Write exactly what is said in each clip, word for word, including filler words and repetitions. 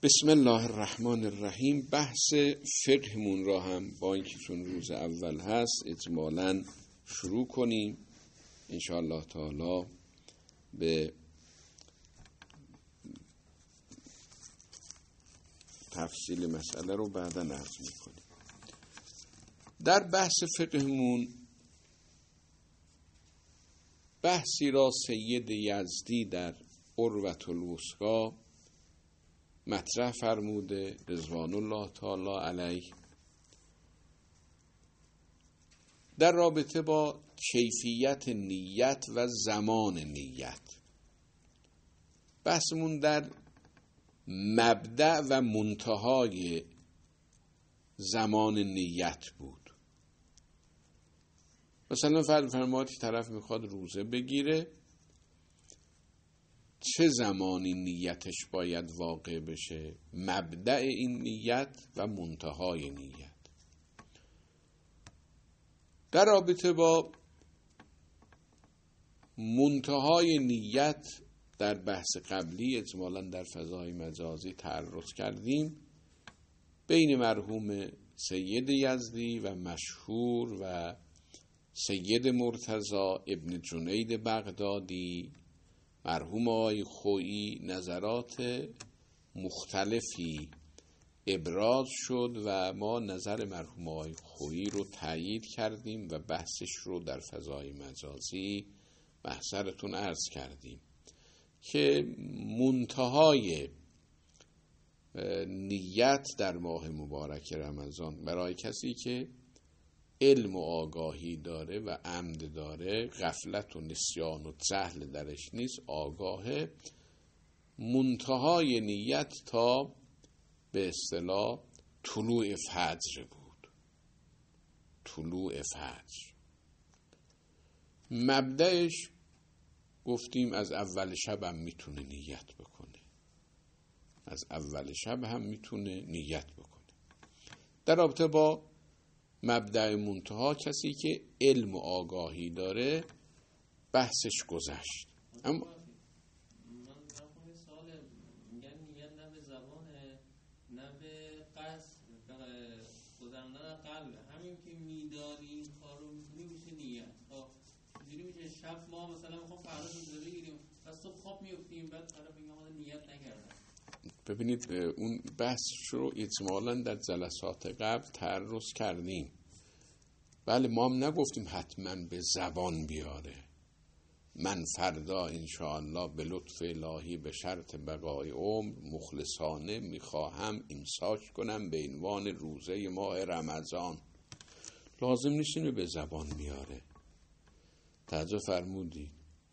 بسم الله الرحمن الرحیم. بحث فقهمون را هم با اینکه چون روز اول هست اجمالاً شروع کنیم ان شاء الله تعالی. به تفصیل مسئله رو بعدا عرض میکنیم. در بحث فقهمون بحثی را سید یزدی در عروة الوثقی مطرح فرموده رضوان الله تعالی علیه در رابطه با کیفیت نیت و زمان نیت. بحثمون در مبدأ و منتهای زمان نیت بود. مثلا فرض فرمایید طرف میخواد روزه بگیره، چه زمانی نیتش باید واقع بشه؟ مبدأ این نیت و منتهای نیت. در رابطه با منتهای نیت در بحث قبلی اجمالاً در فضای مجازی تعرض کردیم بین مرحوم سید یزدی و مشهور و سید مرتضی ابن جنید بغدادی مرحوم آقای خویی نظرات مختلفی ابراز شد و ما نظر مرحوم آقای خویی رو تایید کردیم و بحثش رو در فضای مجازی بحثرتون عرض کردیم که منتهای نیت در ماه مبارک رمضان برای کسی که علم و آگاهی داره و عمد داره، غفلت و نسیان و جهل درش نیست، آگاهه، منتهای نیت تا به اصطلاح طلوع فجر بود. طلوع فجر مبدأش گفتیم از اول شب هم میتونه نیت بکنه، از اول شب هم میتونه نیت بکنه. در رابطه با مبدأ منتها کسی که علم و آگاهی داره بحثش گذشت. اما من خواهم سوال میگن نیت نه به زبانه نه به قصد گذراندن قلبه. همین که میدانی این کار رو میکنی میشه نیت. خب اینجوری میشه شب ما مثلا میخوام فردا روزه بگیریم و صبح خواب میفتیم بعد طرف میگه من نیت نکردم. ببینید اون بحث رو اجمالاً در جلسات قبل تعرض کردیم. بله ما هم نگفتیم حتما به زبان بیاره. من فردا انشاءالله به لطف الهی به شرط بقای عمر مخلصانه میخواهم امساک کنم به عنوان روزه ماه رمضان. لازم نیست اینو به زبان بیاره. توجه فرمودید؟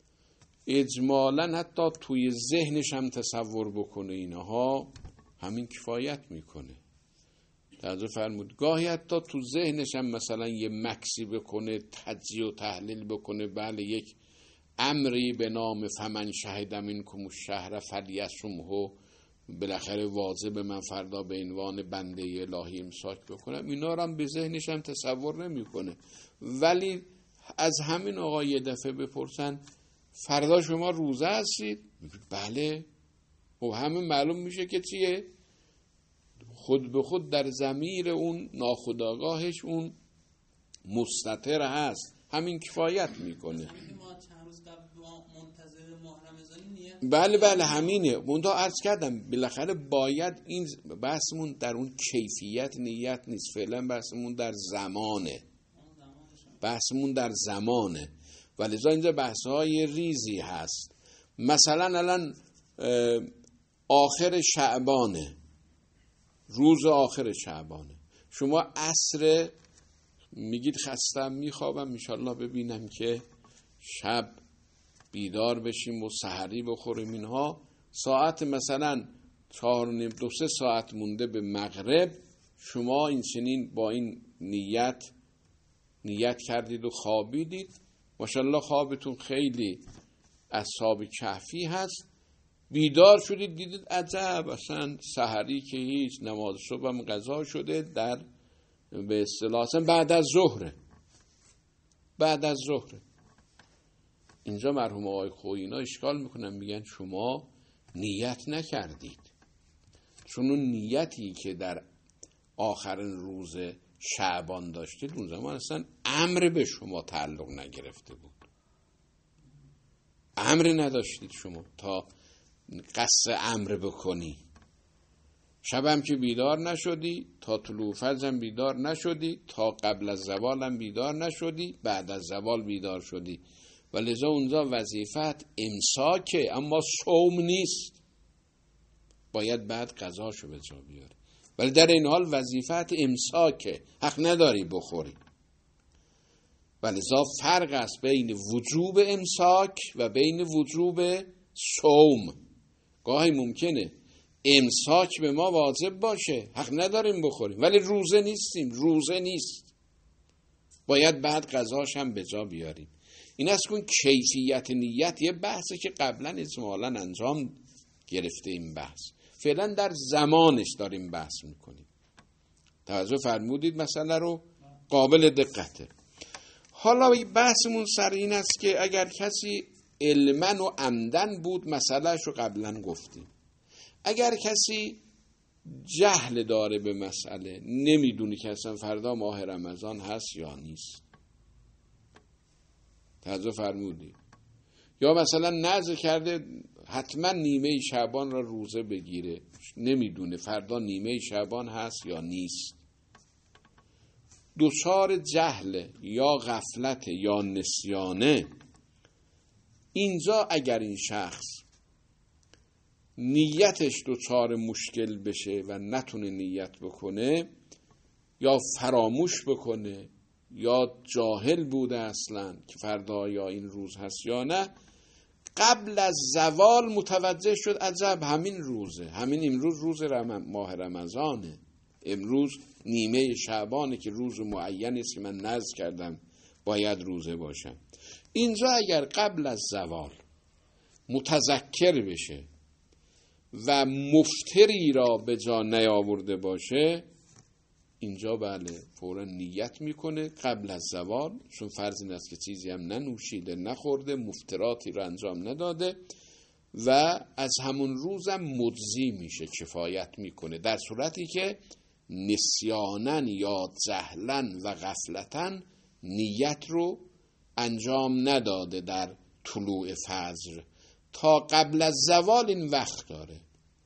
اجمالاً حتی توی ذهنش هم تصور بکنه اینها همین کفایت میکنه. توجه فرمود. گاهی حتی تو ذهنش هم مثلا یه مکسی بکنه، تجزیه و تحلیل بکنه، بله یک امری به نام فمن شهد منکم الشهر فلیصمه بالاخره واجب من فردا به عنوان بنده الهی امساک بکنم، اینا رو هم به ذهنش هم تصور نمیکنه. ولی از همین آقا یه دفعه بپرسن فردا شما روزه هستید؟ بله. و همه معلوم میشه که چیه؟ خود به خود در ضمیر اون ناخودآگاهش اون مستتر هست، همین کفایت میکنه. همین ما چند روز قبل منتظر ماه رمضانی نیت. بله بله همینه. منتها عرض کردم بالاخره باید این بحثمون در اون کیفیت نیت نیست، فعلا بحثمون در زمانه. بحثمون در زمانه. ولذا اینجا بحث‌های ریزی هست. مثلا الان آخر شعبانه، روز آخر شعبانه، شما عصر میگید خستم میخوابم انشالله ببینم که شب بیدار بشیم و سحری بخوریم اینها، ساعت مثلا چهار و نیم دو سه ساعت مونده به مغرب شما این چنین با این نیت نیت کردید و خوابیدید، ماشاءالله خوابتون خیلی اصحاب کهفی هست، بیدار شدید دیدید عجب اصلا سحری که هیچ، نماز صبح هم قضا شده در به اصطلاح بعد از ظهره بعد از ظهره اینجا مرحوم آقای خویی اینا اشکال میکنن، میگن شما نیت نکردید، چون اون نیتی که در آخرین روز شعبان داشتید اون زمان اصلا امر به شما تعلق نگرفته بود، امر نداشتید شما تا قصد امر بکنی. شبم که بیدار نشدی، تا طلوع فجرم بیدار نشدی، تا قبل از زوالم بیدار نشدی، بعد از زوال بیدار شدی و لذا اونجا وظیفت امساکه، اما صوم نیست، باید بعد قضاشو به جا بیاری. ولی در این حال وظیفت امساکه، حق نداری بخوری. و لذا فرق است بین وجوب امساک و بین وجوب صوم. گاهی ممکنه امساک به ما واجب باشه، حق نداریم بخوریم، ولی روزه نیستیم، روزه نیست، باید بعد قضاش هم به جا بیاریم. این است که کیفیت نیت یه بحثه که قبلا اجمالا انجام گرفته این بحث، فعلا در زمانش داریم بحث میکنیم. توجه فرمودید مسئله رو؟ قابل دقته. حالا بحثمون سر این است که اگر کسی علما و عمدن بود، مسئلهش رو قبلا گفتیم. اگر کسی جهل داره به مسئله، نمیدونی که اصلا فردا ماه رمضان هست یا نیست، توجه فرمودید، یا مثلا نذر کرده حتما نیمه شعبان را روزه بگیره، نمیدونه فردا نیمه شعبان هست یا نیست، دچار جهل یا غفلت یا نسیانه، اینجا اگر این شخص نیتش دچار مشکل بشه و نتونه نیت بکنه یا فراموش بکنه یا جاهل بوده اصلا که فردا یا این روز هست یا نه، قبل از زوال متوجه شد عجب همین روزه، همین امروز روز رم... ماه رمضانه، امروز نیمه شعبانه که روز معین است که من نذر کردم باید روزه باشم. اینجا اگر قبل از زوال متذکر بشه و مفتری را به جا نیاورده باشه، اینجا بله فورا نیت میکنه قبل از زوال، چون فرض این است که چیزی هم ننوشیده نخورده، مفتراتی را انجام نداده و از همون روزم مجزی میشه، کفایت میکنه، در صورتی که نسیانن یا جهلن و غفلتن نیت رو انجام نداده در طلوع فجر، تا قبل از زوال این وقت داره.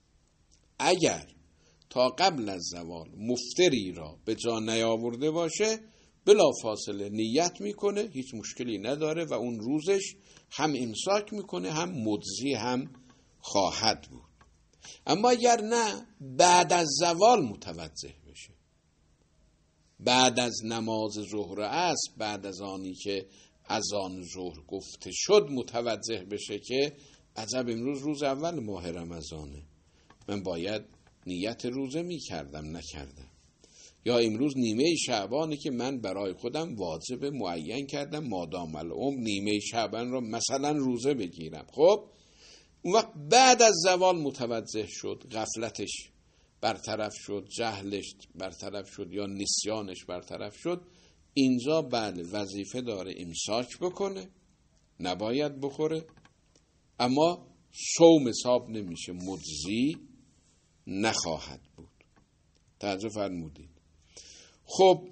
اگر تا قبل از زوال مفتری را به جا نیاورده باشه، بلا فاصله نیت میکنه، هیچ مشکلی نداره و اون روزش هم امساک میکنه، هم مجزی هم خواهد بود. اما اگر نه، بعد از زوال متوجه بشه، بعد از نماز ظهر است، بعد از آنی که اذان ظهر گفته شد متوجه بشه که عجب امروز روز اول ماه رمضانه، من باید نیت روزه می کردم نکردم، یا امروز نیمه شعبانه که من برای خودم واجب معین کردم مادام العمر نیمه شعبان را مثلا روزه بگیرم. خب اون وقت بعد از زوال متوجه شد، غفلتش برطرف شد، جهلش برطرف شد یا نسیانش برطرف شد، اینجا بله وظیفه داره امساک بکنه، نباید بخوره، اما صوم حساب نمیشه، مجزی نخواهد بود. توجه فرمودید؟ خب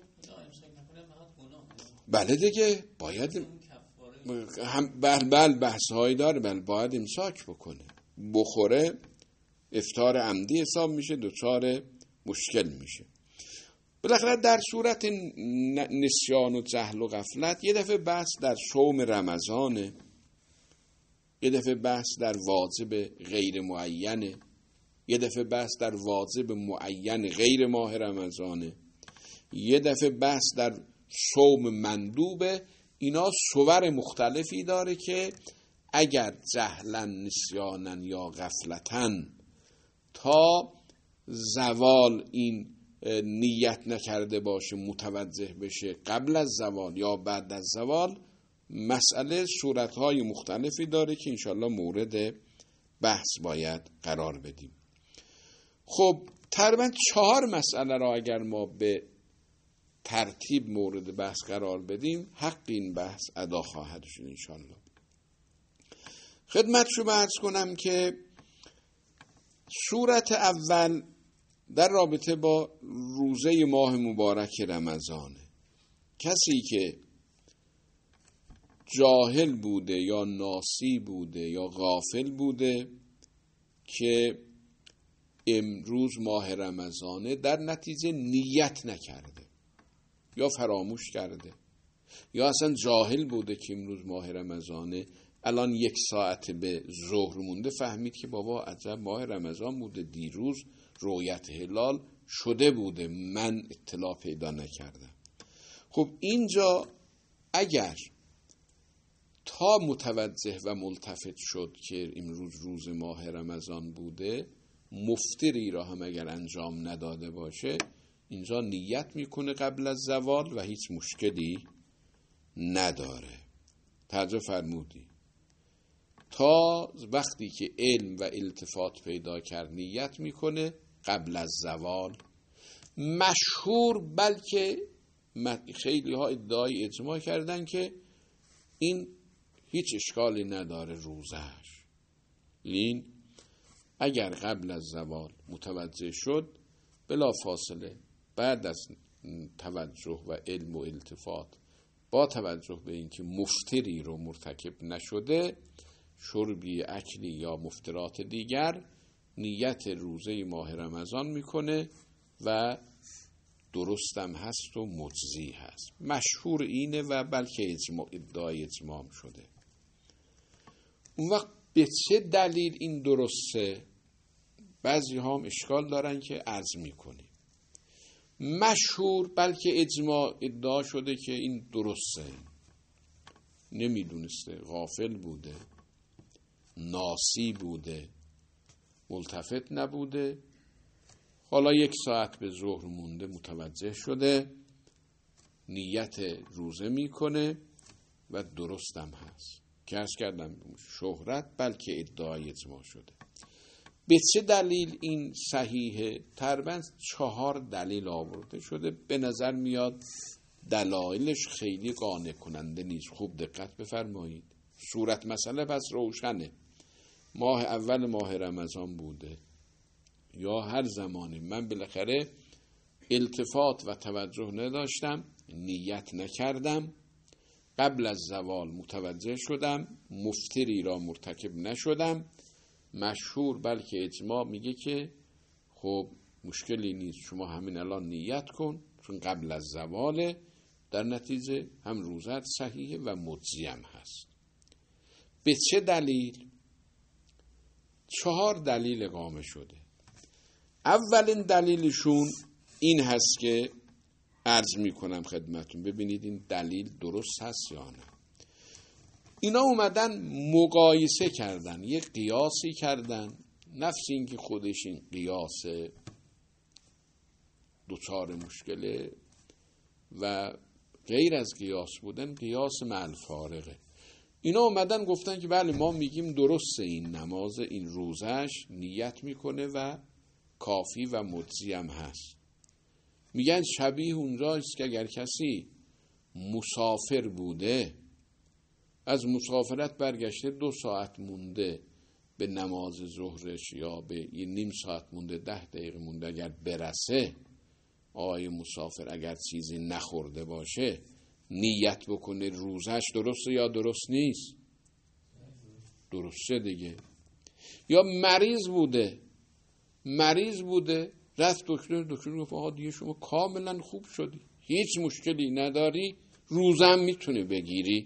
بله دیگه باید هم بل بل بحث هایی داره، بل باید امساک بکنه، بخوره افطار عمدی حساب میشه، دچار مشکل میشه. بالاخره در صورت نسیان و جهل و غفلت یه دفعه بحث در صوم رمضانه، یه دفعه بحث در واجب غیر معینه، یه دفعه بحث در واجب معین غیر ماه رمضانه، یه دفعه بحث در صوم مندوبه. اینا صور مختلفی داره که اگر جهلن نسیانن یا غفلتن تا زوال این نیت نکرده باشه متوجه بشه قبل از زوال یا بعد از زوال، مسئله صورتهای مختلفی داره که انشالله مورد بحث باید قرار بدیم. خب تقریبا چهار مسئله را اگر ما به ترتیب مورد بحث قرار بدیم، حق این بحث ادا خواهد شد انشالله. خدمت شما عرض کنم که صورت اول در رابطه با روزه ماه مبارک رمضانه. کسی که جاهل بوده یا ناسی بوده یا غافل بوده که امروز ماه رمضانه، در نتیجه نیت نکرده یا فراموش کرده، یا اصلا جاهل بوده که امروز ماه رمضانه، الان یک ساعت به ظهر مونده فهمید که بابا عجب ماه رمضان بوده، دیروز رؤیت هلال شده بوده، من اطلاع پیدا نکردم. خب اینجا اگر تا متوجه و ملتفت شد که امروز روز ماه رمضان بوده، مفطری را هم اگر انجام نداده باشه، اینجا نیت میکنه قبل از زوال و هیچ مشکلی نداره. توجه فرمودی؟ تا وقتی که علم و التفات پیدا کرد نیت میکنه قبل از زوال. مشهور، بلکه خیلی ها ادعای اجماع کردن که این هیچ اشکالی نداره روزش، لین اگر قبل از زوال متوجه شد، بلا فاصله بعد از توجه و علم و التفات، با توجه به اینکه مفطری رو مرتکب نشده، شربی، اکلی یا مفطرات دیگر، نیت روزه ماه رمضان میکنه و درستم هست و مجزی هست. مشهور اینه و بلکه اجماع، ادعای اجماع شده. اون وقت به چه دلیل این درسته؟ بعضی ها هم اشکال دارن که عرض میکنیم. مشهور بلکه اجماع ادعا شده که این درسته، نمیدونسته، غافل بوده، ناسی بوده، ملتفت نبوده، حالا یک ساعت به ظهر مونده متوجه شده، نیت روزه میکنه و درستم هست. که عرض کردم شهرت بلکه ادعای اجماع شده. به چه دلیل این صحیحه؟ تقریباً چهار دلیل آورده شده. به نظر میاد دلایلش خیلی قانع کننده نیست. خوب دقت بفرمایید. صورت مسئله پس روشنه. ماه اول ماه رمضان بوده یا هر زمانی، من بالاخره التفات و توجه نداشتم، نیت نکردم، قبل از زوال متوجه شدم، مفطری را مرتکب نشدم. مشهور بلکه اجماع میگه که خب مشکلی نیست، شما همین الان نیت کن چون قبل از زواله، در نتیجه هم روزت صحیحه و مجزی هم هست. به چه دلیل؟ چهار دلیل اقامه شده. اولین دلیلشون این هست که عرض میکنم خدمتون، ببینید این دلیل درست هست یا نه. اینا اومدن مقایسه کردن، یه قیاسی کردن، نفس این که خودش این قیاس دوچار مشکله و غیر از قیاس بودن قیاس مع الفارقه. اینا اومدن گفتن که بله ما میگیم درسته، این نماز، این روزش نیت میکنه و کافی و مجزی هم هست. میگن شبیه اونجاست که اگر کسی مسافر بوده، از مسافرت برگشته، دو ساعت مونده به نماز ظهرش یا به یه نیم ساعت مونده، ده دقیقه مونده، اگر برسه، آقای مسافر اگر چیزی نخورده باشه نیت بکنه روزش درسته یا درست نیست؟ درسته دیگه. یا مریض بوده، مریض بوده رفت دکتر، دکتر گفت آقا دیگه شما کاملا خوب شدی، هیچ مشکلی نداری، روزم میتونه بگیری.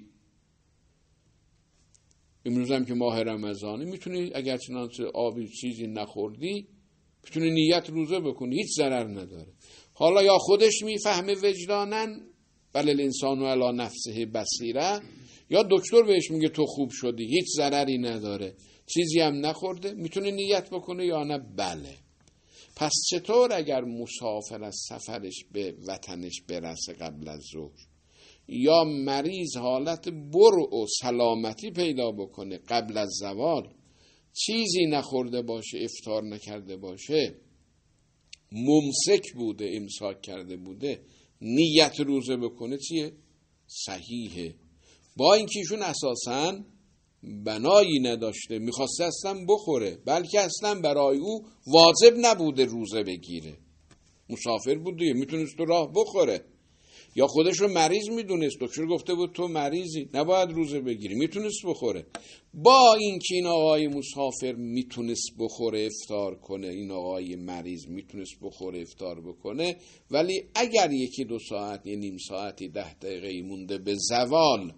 امروز هم که ماه رمضانه میتونی اگر چنانچه آبی چیزی نخوردی میتونی نیت روزه بکنی، هیچ ضرر نداره. حالا یا خودش میفهمه وجدانن بل الانسان علی نفسه بصیره، یا دکتر بهش میگه تو خوب شدی، هیچ ضرری نداره، چیزی هم نخورده، میتونه نیت بکنه یا نه؟ بله. پس چطور اگر مسافر از سفرش به وطنش برسه قبل از ظهر، یا مریض حالت برع و سلامتی پیدا بکنه قبل از زوال، چیزی نخورده باشه، افطار نکرده باشه، ممسک بوده، امساک کرده بوده، نیت روزه بکنه چیه؟ صحیحه. با اینکه ایشون اساساً بنایی نداشته، میخواسته اصلا بخوره، بلکه اصلا برای او واجب نبوده روزه بگیره. مسافر بود دیگه، میتونست تو راه بخوره، یا خودش رو مریض میدونست، دکتر گفته بود تو مریضی نباید روزه بگیری، میتونست بخوره. با اینکه این آقای مسافر میتونست بخوره افطار کنه، این آقای مریض میتونست بخوره افطار بکنه، ولی اگر یکی دو ساعت یا نیم ساعتی ده دقیقه مونده به زوال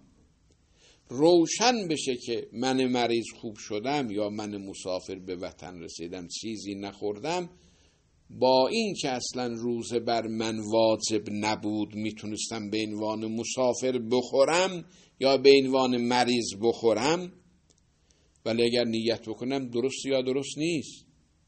روشن بشه که من مریض خوب شدم یا من مسافر به وطن رسیدم چیزی نخوردم، با این که اصلا روزه بر من واجب نبود میتونستم به عنوان مسافر بخورم یا به عنوان مریض بخورم، ولی اگر نیت بکنم درست یا درست نیست؟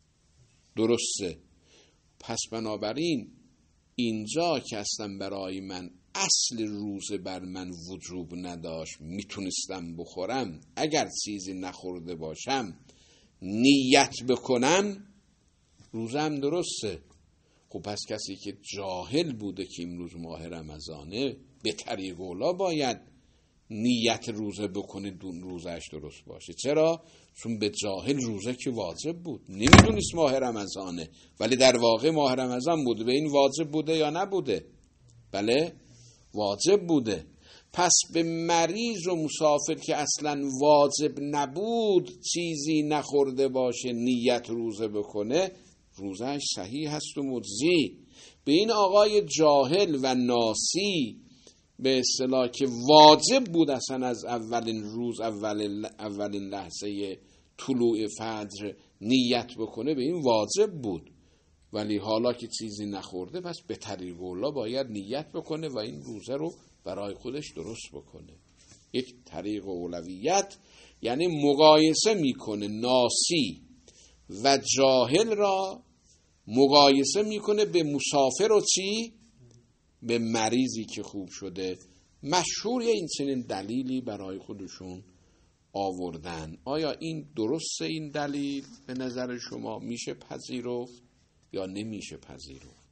درسته. پس بنابراین اینجا که اصلا برای من اصل روزه بر من وجوب نداشت، میتونستم بخورم، اگر چیزی نخورده باشم نیت بکنم روزم درسته. خب پس کسی که جاهل بوده که امروز ماه رمضانه به طریق اولا باید نیت روزه بکنه دون روزش درست باشه. چرا؟ چون به جاهل روزه که واجب بود، نمیدونست ماه رمضانه، ولی در واقع ماه رمضان بوده. به این واجب بوده یا نبوده؟ بله واجب بوده. پس به مریض و مسافر که اصلا واجب نبود چیزی نخورده باشه نیت روزه بکنه، روزش صحیح هست و مجزی. به این آقای جاهل و ناسی به اصطلاح که واجب بود اصلا از اولین روز اول اولین لحظه طلوع فجر نیت بکنه، به این واجب بود، ولی حالا که چیزی نخورده پس به طریق اولا باید نیت بکنه و این روزه رو برای خودش درست بکنه. یک طریق اولویت، یعنی مقایسه میکنه ناسی و جاهل را، مقایسه میکنه به مسافر و چی؟ به مریضی که خوب شده. مشهور این چنین دلیلی برای خودشون آوردن. آیا این درسته؟ این دلیل به نظر شما میشه پذیرفت یا نمیشه پذیرفت؟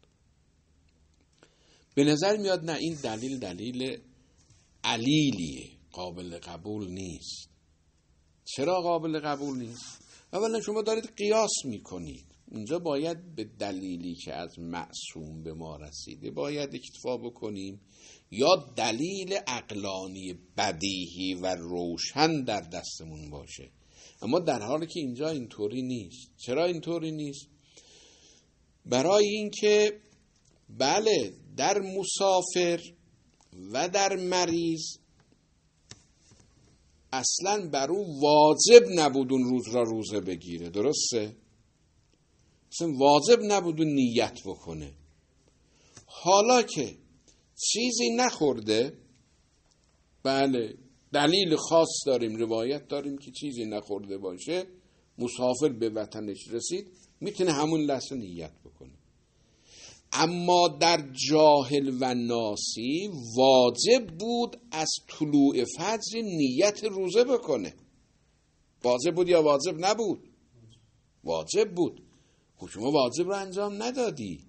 به نظر میاد نه، این دلیل دلیل علیلیه، قابل قبول نیست. چرا قابل قبول نیست؟ اولا شما دارید قیاس میکنید. اینجا باید به دلیلی که از معصوم به ما رسیده باید اکتفا بکنیم، یا دلیل عقلانی بدیهی و روشن در دستمون باشه. اما در حالی که اینجا اینطوری نیست. چرا اینطوری نیست؟ برای اینکه بله در مسافر و در مریض اصلا بر او واجب نبود اون روز را روزه بگیره، درسته؟ اصلا واجب نبود نیت بکنه. حالا که چیزی نخورده، بله دلیل خاص داریم، روایت داریم که چیزی نخورده باشه، مسافر به وطنش رسید، میتونه همون لحظه نیت بکنه. اما در جاهل و ناسی واجب بود از طلوع فجر نیت روزه بکنه. واجب بود یا واجب نبود؟ واجب بود. خب شما واجب رو انجام ندادی.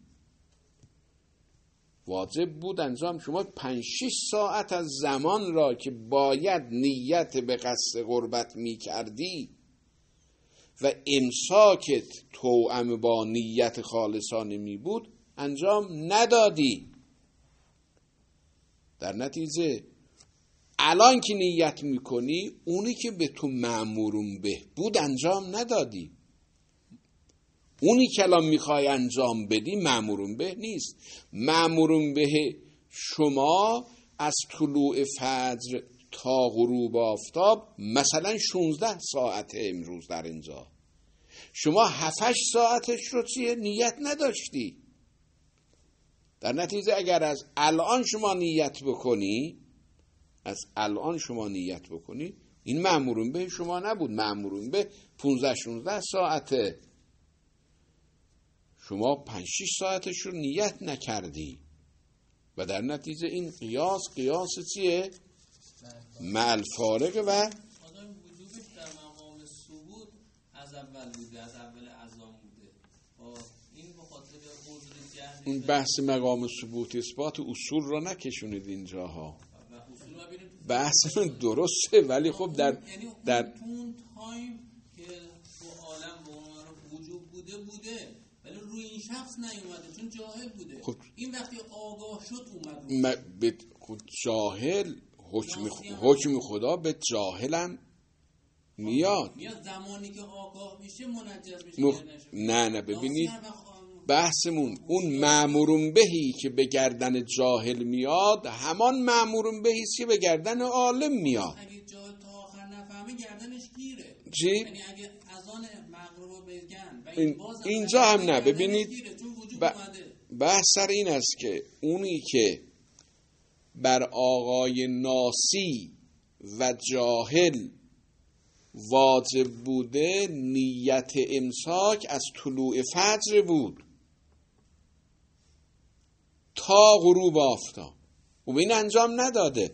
واجب بود انجام. شما پنج شش ساعت از زمان را که باید نیت به قصد قربت می کردی و امساکت توأم با نیت خالصانه می بود انجام ندادی. در نتیجه الان که نیت می کنی اونی که به تو مأمورون به بود انجام ندادی. اونی که الان میخوای انجام بدی مأمورون به نیست. مأمورون به شما از طلوع فجر تا غروب آفتاب مثلا شانزده ساعت امروز در اینجا، شما هفت هشت ساعتش رو چیه نیت نداشتی. در نتیجه اگر از الان شما نیت بکنی، از الان شما نیت بکنی، این مأمورون به شما نبود. مأمورون به پانزده شانزده ساعته، شما پنج شش ساعتش رو نیت نکردی و در نتیجه این قیاس قیاس چیه؟ مع فارق و آدم وجوبش در مقام ثبوت از اول بوده، از اول اذان بوده. این به خاطر عذر جهل. اون بحث مقام ثبوت اثبات اصول رو نکشونید اینجاها. بحثمون درسته، ولی خب در یعنی در تو اون تایم که تو عالم به عنوان وجود بوده بوده، ولی روی این شخص نیومده چون جاهل بوده. خب این وقتی آگاه شد اومد م... به خود جاهل حکم حکم خدا به جاهلم میاد. میاد زمانی که آگاه میشه منجز میشه. مخ... نه نه ببینید بحثمون اون مأمورون بهی که به گردن جاهل میاد همان مأمورون بهی که به گردن عالم میاد. اگه جاهل تا آخر نفهمه گردنش گیره. چی؟ یعنی اگه اذان مغرب بگن و این باز اینجا هم نه ببینید ب... بحث سر این است که اونی که بر آقای ناسی و جاهل واجب بوده نیت امساک از طلوع فجر بود تا غروب آفتاب و این انجام نداده.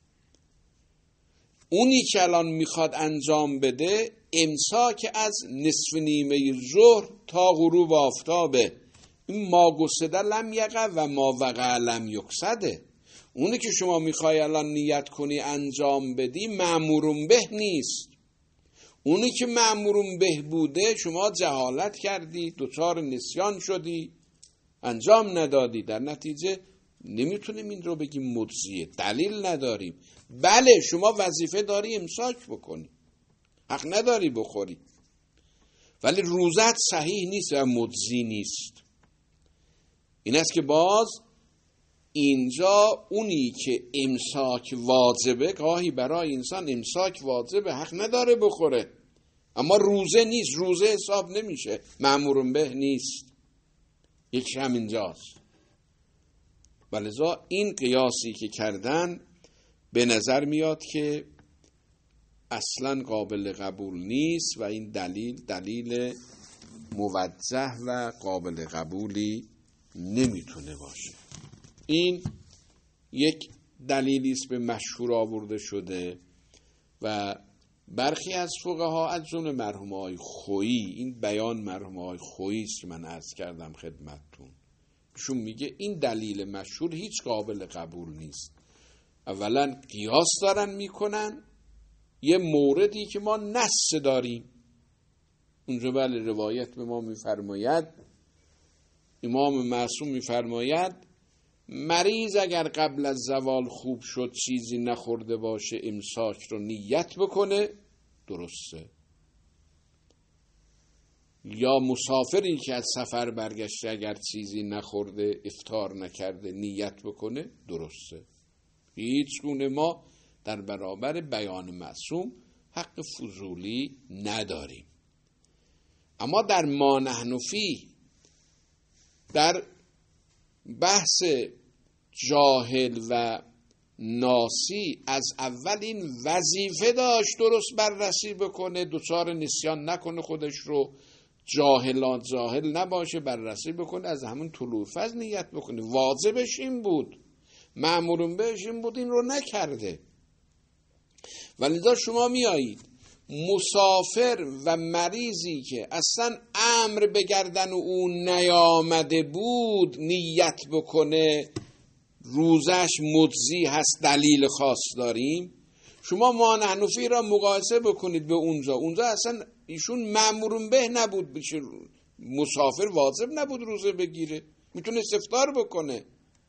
اونی که الان میخواد انجام بده امساک از نصف نیمه ظهر تا غروب آفتابه. این ما گسده لم یقع و ما وقع لم یقصده. اونی که شما میخوای الان نیت کنی انجام بدی مأمورون به نیست. اونی که مأمورون به بوده شما جهالت کردی، دچار نسیان شدی، انجام ندادی، در نتیجه نمیتونیم این رو بگیم مجزیه، دلیل نداریم. بله شما وظیفه داری امساک بکنی، حق نداری بخوری، ولی روزت صحیح نیست و مجزی نیست. این است که باز اینجا اونی که امساک واجبه، گاهی برای انسان امساک واجبه حق نداره بخوره، اما روزه نیست، روزه حساب نمیشه، مأمورون به نیست. یکی همینجاست. ولذا این قیاسی که کردن به نظر میاد که اصلا قابل قبول نیست و این دلیل دلیل موجه و قابل قبولی نمیتونه باشه. این یک دلیلی است به مشهور آورده شده و برخی از فقها از جمله مرحوم آقای خویی، این بیان مرحوم آقای خویی است که من عرض کردم خدمتتون، چون میگه این دلیل مشهور هیچ قابل قبول نیست. اولا قیاس دارن میکنن یه موردی که ما نص داریم. اونجا بله روایت به ما میفرماید، امام معصوم میفرماید مریض اگر قبل از زوال خوب شد چیزی نخورده باشه امساک رو نیت بکنه درسته. یا مسافری که از سفر برگشته اگر چیزی نخورده افطار نکرده نیت بکنه درسته. هیچ گونه ما در برابر بیان معصوم حق فضولی نداریم. اما در ما نحن فیه، در بحث جاهل و ناسی، از اول این وظیفه داشت درست بررسی بکنه، دوچار نسیان نکنه، خودش رو جاهلان جاهل نباشه، بررسی بکنه، از همون طلوع فجر نیت بکنه. واجبش این بود، مأمورون بهش این بود، این رو نکرده. ولذا شما میایید مسافر و مریضی که اصلا امر به گردن او نیامده بود نیت بکنه روزش مجزی هست، دلیل خاص داریم. شما ما نحن فیه را مقایسه بکنید به اونجا، اونجا اصلا ایشون مأمورون به نبود بشه، مسافر واجب نبود روزه بگیره، میتونه افطار بکنه.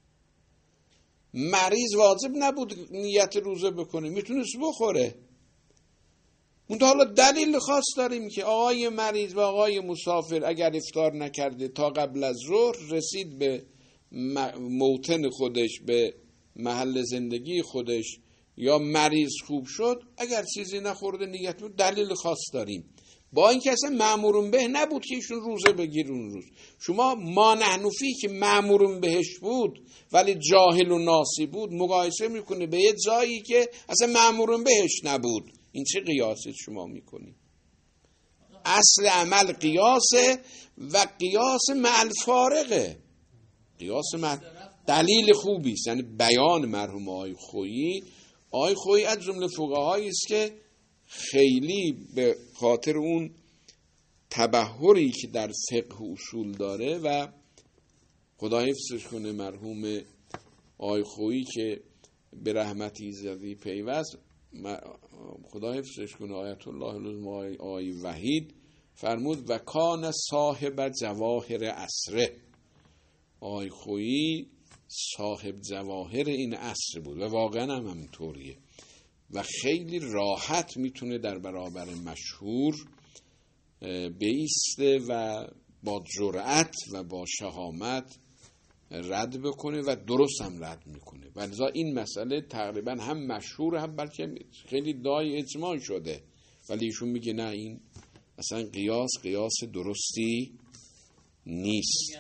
مریض واجب نبود نیت روزه بکنه، میتونست بخوره. منتها حالا دلیل خاص داریم که آقای مریض و آقای مسافر اگر افطار نکرده تا قبل از ظهر رسید به موطن خودش، به محل زندگی خودش، یا مریض خوب شد اگر چیزی نخورده نیت بود، دلیل خاص داریم. با این که اصلا مأمورون به نبود که ایشون روزه بگیر اون روز. شما ما نحن فیه که مأمورون بهش بود ولی جاهل و ناسی بود مقایسه میکنه به یه جایی که اصلا مأمورون بهش نبود. این چه قیاسی شما میکنی؟ اصل عمل قیاسه و قیاس مع الفارقه. قیاس مع دلیل خوبی است. یعنی بیان مرحوم آقای خویی، آقای خویی از جمله فقهایی است که خیلی به خاطر اون تبحری که در فقه اصول داره و خدا حفظش کنه مرحوم آقای خویی که به رحمت ایزدی پیوست، خدا حفظش کنه، آیت الله العظمی آی وحید فرمود و کان صاحب جواهر عصره، آی خویی صاحب جواهر این عصر بود و واقعا هم همینطوریه و خیلی راحت میتونه در برابر مشهور بیسته و با جرأت و با شهامت رد بکنه و درست هم رد میکنه. و لذا این مسئله تقریبا هم مشهور هم بلکه خیلی دای اجماع شده، ولی ایشون میگه نه، این اصلا قیاس قیاس درستی نیست.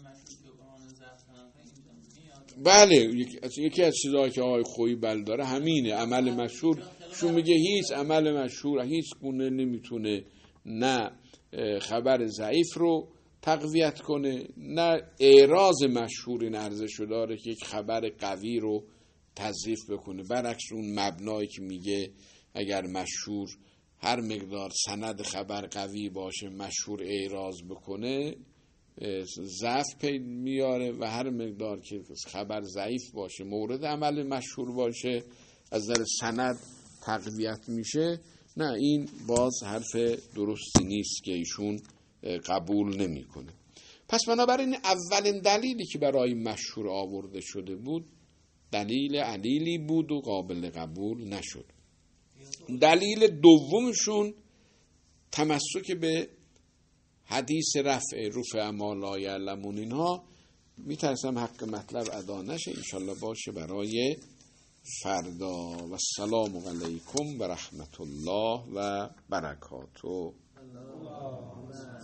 بله یکی از چیزهایی که آقای خویی بل داره همینه، عمل مشهور. شون میگه هیچ عمل مشهور هیچ گونه نمیتونه نه خبر ضعیف رو تقویت کنه، نه اعراض مشهور این ارزشو داره که یک خبر قوی رو تضعیف بکنه. برعکس اون مبنایی که میگه اگر مشهور هر مقدار سند خبر قوی باشه مشهور اعراض بکنه ضعف پید میاره و هر مقدار که خبر ضعیف باشه مورد عمل مشهور باشه از نظر سند تقویت میشه. نه، این باز حرف درستی نیست که ایشون قبول نمیکنه. پس بنابراین اولین دلیلی که برای مشهور آورده شده بود دلیل علیلی بود و قابل قبول نشد. دلیل دومشون تمسک به حدیث رفع رفع ما لا یعلمون، اینها میترسم حق مطلب ادا نشه، انشالله باشه برای فردا. و السلام علیکم و رحمت الله و برکاته.